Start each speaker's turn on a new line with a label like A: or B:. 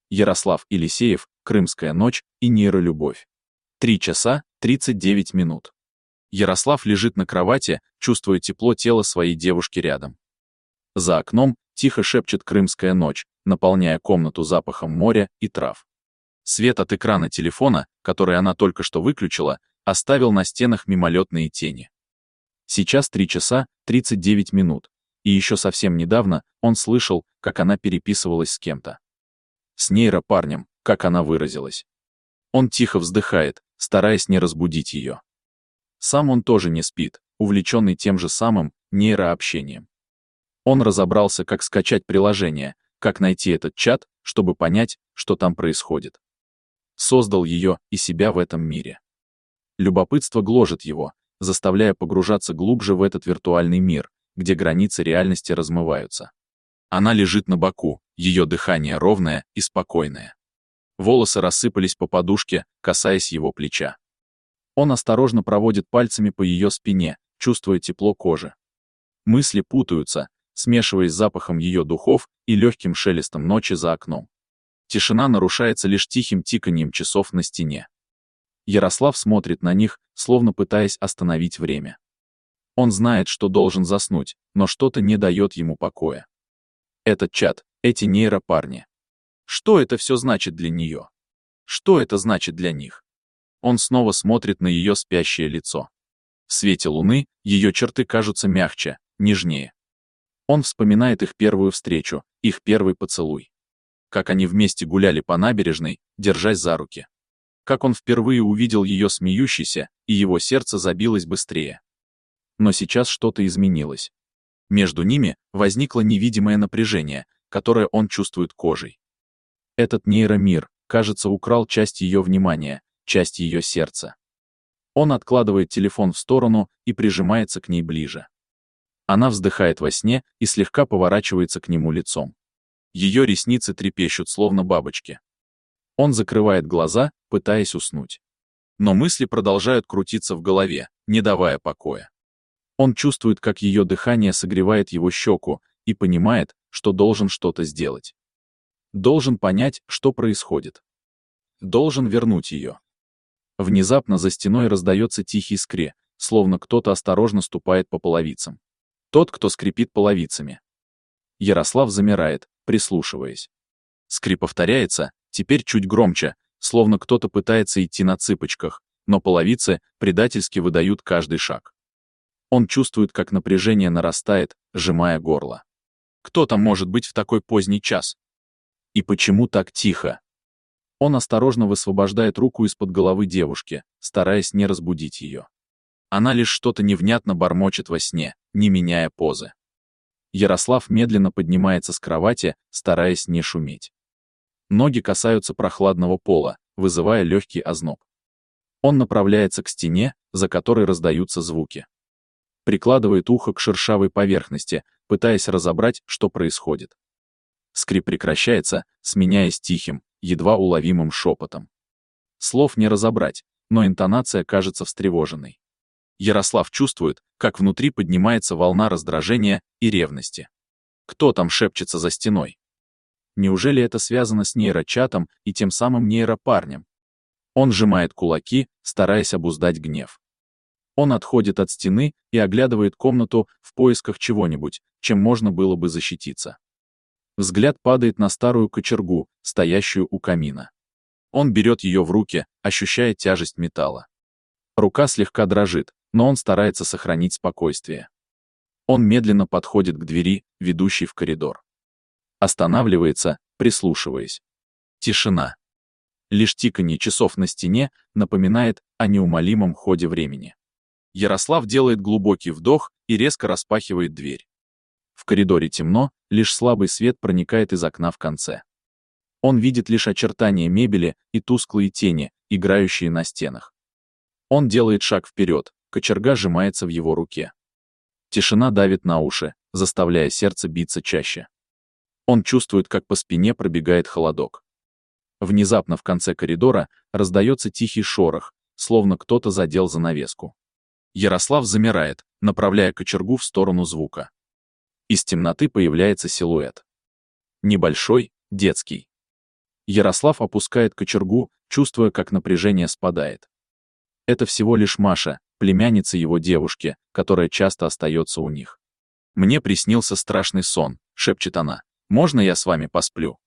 A: Ярослав Елисеев, «Крымская ночь» и нейролюбовь. 3 часа 39 минут. Ярослав лежит на кровати, чувствуя тепло тела своей девушки рядом. За окном тихо шепчет «Крымская ночь», наполняя комнату запахом моря и трав. Свет от экрана телефона, который она только что выключила, оставил на стенах мимолетные тени. Сейчас 3 часа 39 минут, и еще совсем недавно он слышал, как она переписывалась с кем-то. С нейропарнем, как она выразилась. Он тихо вздыхает, стараясь не разбудить ее. Сам он тоже не спит, увлеченный тем же самым нейрообщением. Он разобрался, как скачать приложение, как найти этот чат, чтобы понять, что там происходит. Создал ее и себя в этом мире. Любопытство гложет его, заставляя погружаться глубже в этот виртуальный мир, где границы реальности размываются. Она лежит на боку, ее дыхание ровное и спокойное. Волосы рассыпались по подушке, касаясь его плеча. Он осторожно проводит пальцами по ее спине, чувствуя тепло кожи. Мысли путаются, смешиваясь с запахом ее духов и легким шелестом ночи за окном. Тишина нарушается лишь тихим тиканьем часов на стене. Ярослав смотрит на них, словно пытаясь остановить время. Он знает, что должен заснуть, но что-то не дает ему покоя. Этот чат, эти нейропарни. Что это все значит для нее? Что это значит для них? Он снова смотрит на ее спящее лицо. В свете луны ее черты кажутся мягче, нежнее. Он вспоминает их первую встречу, их первый поцелуй. Как они вместе гуляли по набережной, держась за руки. Как он впервые увидел ее смеющейся, и его сердце забилось быстрее. Но сейчас что-то изменилось. Между ними возникло невидимое напряжение, которое он чувствует кожей. Этот нейромир, кажется, украл часть ее внимания, часть ее сердца. Он откладывает телефон в сторону и прижимается к ней ближе. Она вздыхает во сне и слегка поворачивается к нему лицом. Ее ресницы трепещут, словно бабочки. Он закрывает глаза, пытаясь уснуть. Но мысли продолжают крутиться в голове, не давая покоя. Он чувствует, как ее дыхание согревает его щеку, и понимает, что должен что-то сделать. Должен понять, что происходит. Должен вернуть ее. Внезапно за стеной раздается тихий скрежет, словно кто-то осторожно ступает по половицам. Тот, кто скрипит половицами. Ярослав замирает, прислушиваясь. Скрип повторяется, теперь чуть громче, словно кто-то пытается идти на цыпочках, но половицы предательски выдают каждый шаг. Он чувствует, как напряжение нарастает, сжимая горло. Кто там может быть в такой поздний час? И почему так тихо? Он осторожно высвобождает руку из-под головы девушки, стараясь не разбудить ее. Она лишь что-то невнятно бормочет во сне, не меняя позы. Ярослав медленно поднимается с кровати, стараясь не шуметь. Ноги касаются прохладного пола, вызывая легкий озноб. Он направляется к стене, за которой раздаются звуки. Прикладывает ухо к шершавой поверхности, пытаясь разобрать, что происходит. Скрип прекращается, сменяясь тихим, едва уловимым шепотом. Слов не разобрать, но интонация кажется встревоженной. Ярослав чувствует, как внутри поднимается волна раздражения и ревности. Кто там шепчется за стеной? Неужели это связано с нейрочатом и тем самым нейропарнем? Он сжимает кулаки, стараясь обуздать гнев. Он отходит от стены и оглядывает комнату в поисках чего-нибудь, чем можно было бы защититься. Взгляд падает на старую кочергу, стоящую у камина. Он берет ее в руки, ощущая тяжесть металла. Рука слегка дрожит, но он старается сохранить спокойствие. Он медленно подходит к двери, ведущей в коридор. Останавливается, прислушиваясь. Тишина. Лишь тиканье часов на стене напоминает о неумолимом ходе времени. Ярослав делает глубокий вдох и резко распахивает дверь. В коридоре темно, лишь слабый свет проникает из окна в конце. Он видит лишь очертания мебели и тусклые тени, играющие на стенах. Он делает шаг вперед, кочерга сжимается в его руке. Тишина давит на уши, заставляя сердце биться чаще. Он чувствует, как по спине пробегает холодок. Внезапно в конце коридора раздается тихий шорох, словно кто-то задел занавеску. Ярослав замирает, направляя кочергу в сторону звука. Из темноты появляется силуэт. Небольшой, детский. Ярослав опускает кочергу, чувствуя, как напряжение спадает. Это всего лишь Маша, племянница его девушки, которая часто остается у них. «Мне приснился страшный сон», — шепчет она. «Можно я с вами посплю?»